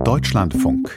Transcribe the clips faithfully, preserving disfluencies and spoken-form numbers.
Deutschlandfunk.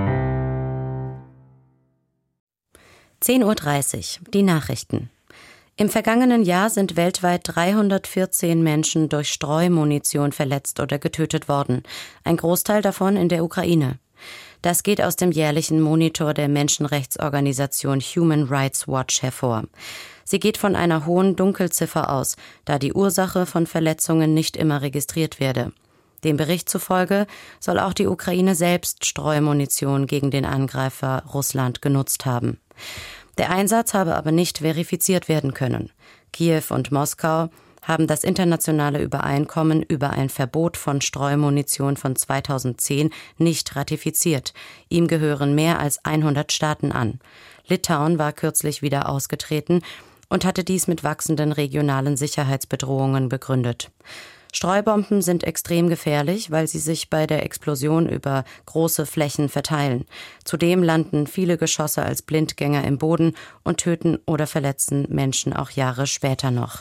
zehn Uhr dreißig, die Nachrichten. Im vergangenen Jahr sind weltweit dreihundertvierzehn Menschen durch Streumunition verletzt oder getötet worden, ein Großteil davon in der Ukraine. Das geht aus dem jährlichen Monitor der Menschenrechtsorganisation Human Rights Watch hervor. Sie geht von einer hohen Dunkelziffer aus, da die Ursache von Verletzungen nicht immer registriert werde. Dem Bericht zufolge soll auch die Ukraine selbst Streumunition gegen den Angreifer Russland genutzt haben. Der Einsatz habe aber nicht verifiziert werden können. Kiew und Moskau haben das internationale Übereinkommen über ein Verbot von Streumunition von zweitausendzehn nicht ratifiziert. Ihm gehören mehr als hundert Staaten an. Litauen war kürzlich wieder ausgetreten und hatte dies mit wachsenden regionalen Sicherheitsbedrohungen begründet. Streubomben sind extrem gefährlich, weil sie sich bei der Explosion über große Flächen verteilen. Zudem landen viele Geschosse als Blindgänger im Boden und töten oder verletzen Menschen auch Jahre später noch.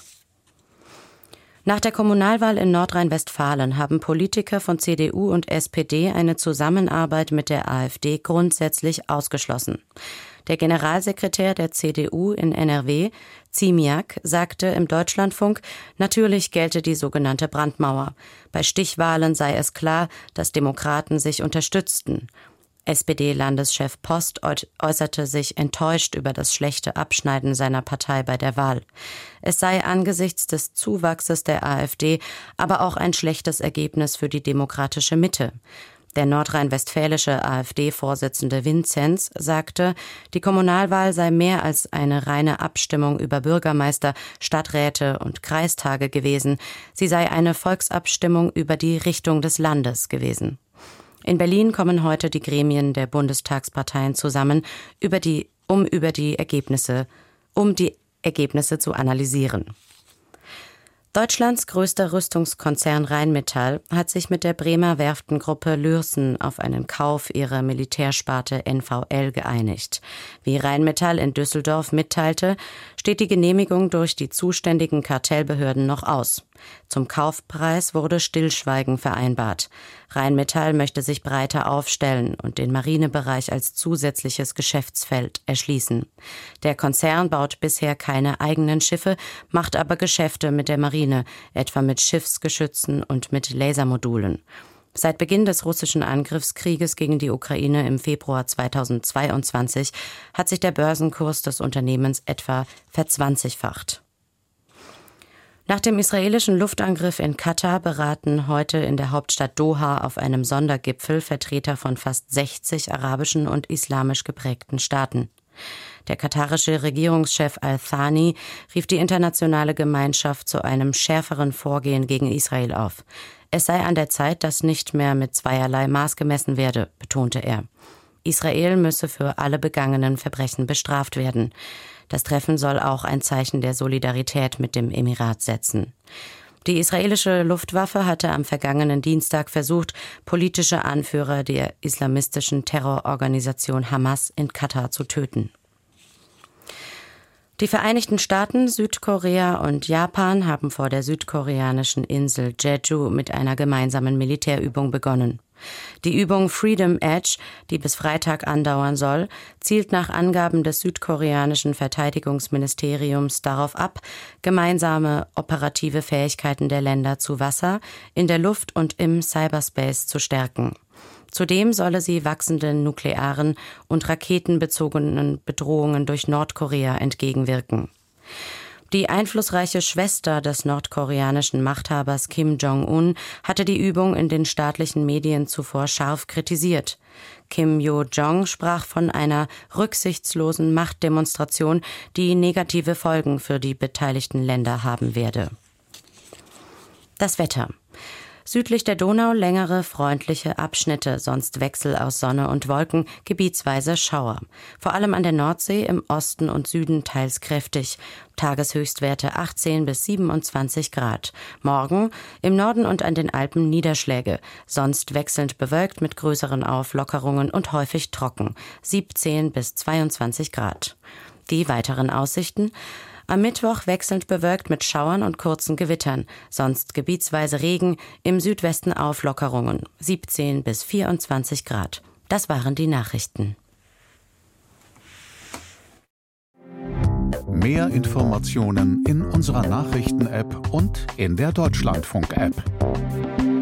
Nach der Kommunalwahl in Nordrhein-Westfalen haben Politiker von C D U und S P D eine Zusammenarbeit mit der AfD grundsätzlich ausgeschlossen. Der Generalsekretär der C D U in N R W, Ziemiak, sagte im Deutschlandfunk, natürlich gelte die sogenannte Brandmauer. Bei Stichwahlen sei es klar, dass Demokraten sich unterstützten. S P D-Landeschef Post äußerte sich enttäuscht über das schlechte Abschneiden seiner Partei bei der Wahl. Es sei angesichts des Zuwachses der AfD aber auch ein schlechtes Ergebnis für die demokratische Mitte. Der nordrhein-westfälische AfD-Vorsitzende Vinzenz sagte, die Kommunalwahl sei mehr als eine reine Abstimmung über Bürgermeister, Stadträte und Kreistage gewesen. Sie sei eine Volksabstimmung über die Richtung des Landes gewesen. In Berlin kommen heute die Gremien der Bundestagsparteien zusammen, über die, um über die Ergebnisse, um die Ergebnisse zu analysieren. Deutschlands größter Rüstungskonzern Rheinmetall hat sich mit der Bremer Werftengruppe Lürssen auf einen Kauf ihrer Militärsparte N V L geeinigt. Wie Rheinmetall in Düsseldorf mitteilte, steht die Genehmigung durch die zuständigen Kartellbehörden noch aus. Zum Kaufpreis wurde Stillschweigen vereinbart. Rheinmetall möchte sich breiter aufstellen und den Marinebereich als zusätzliches Geschäftsfeld erschließen. Der Konzern baut bisher keine eigenen Schiffe, macht aber Geschäfte mit der Marine, etwa mit Schiffsgeschützen und mit Lasermodulen. Seit Beginn des russischen Angriffskrieges gegen die Ukraine im Februar zweitausendzweiundzwanzig hat sich der Börsenkurs des Unternehmens etwa verzwanzigfacht. Nach dem israelischen Luftangriff in Katar beraten heute in der Hauptstadt Doha auf einem Sondergipfel Vertreter von fast sechzig arabischen und islamisch geprägten Staaten. Der katarische Regierungschef Al-Thani rief die internationale Gemeinschaft zu einem schärferen Vorgehen gegen Israel auf. Es sei an der Zeit, dass nicht mehr mit zweierlei Maß gemessen werde, betonte er. Israel müsse für alle begangenen Verbrechen bestraft werden. Das Treffen soll auch ein Zeichen der Solidarität mit dem Emirat setzen. Die israelische Luftwaffe hatte am vergangenen Dienstag versucht, politische Anführer der islamistischen Terrororganisation Hamas in Katar zu töten. Die Vereinigten Staaten, Südkorea und Japan haben vor der südkoreanischen Insel Jeju mit einer gemeinsamen Militärübung begonnen. Die Übung Freedom Edge, die bis Freitag andauern soll, zielt nach Angaben des südkoreanischen Verteidigungsministeriums darauf ab, gemeinsame operative Fähigkeiten der Länder zu Wasser, in der Luft und im Cyberspace zu stärken. Zudem solle sie wachsenden nuklearen und raketenbezogenen Bedrohungen durch Nordkorea entgegenwirken. Die einflussreiche Schwester des nordkoreanischen Machthabers Kim Jong-un hatte die Übung in den staatlichen Medien zuvor scharf kritisiert. Kim Yo-jong sprach von einer rücksichtslosen Machtdemonstration, die negative Folgen für die beteiligten Länder haben werde. Das Wetter. Südlich der Donau längere, freundliche Abschnitte, sonst Wechsel aus Sonne und Wolken, gebietsweise Schauer. Vor allem an der Nordsee, im Osten und Süden teils kräftig. Tageshöchstwerte achtzehn bis siebenundzwanzig Grad. Morgen im Norden und an den Alpen Niederschläge, sonst wechselnd bewölkt mit größeren Auflockerungen und häufig trocken. siebzehn bis zweiundzwanzig Grad. Die weiteren Aussichten: Am Mittwoch wechselnd bewölkt mit Schauern und kurzen Gewittern, sonst gebietsweise Regen, im Südwesten Auflockerungen, siebzehn bis vierundzwanzig Grad. Das waren die Nachrichten. Mehr Informationen in unserer Nachrichten-App und in der Deutschlandfunk-App.